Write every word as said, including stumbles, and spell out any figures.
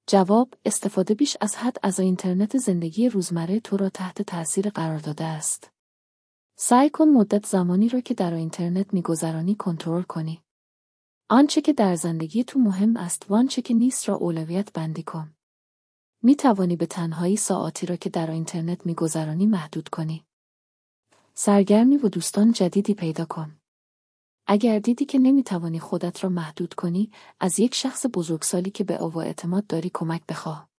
جواب: استفاده بیش از حد از اینترنت زندگی روزمره تو را تحت تأثیر قرار داده است. سعی کن مدت زمانی را که در اینترنت می‌گذرانی کنترل کنی. آنچه که در زندگی تو مهم است و آنچه که نیست را اولویت بندی کن. می توانی به تنهایی ساعاتی را که در اینترنت می‌گذرانی محدود کنی. سرگرمی و دوستان جدیدی پیدا کن. اگر دیدی که نمی‌توانی خودت را محدود کنی، از یک شخص بزرگسالی که به او اعتماد داری کمک بخواه.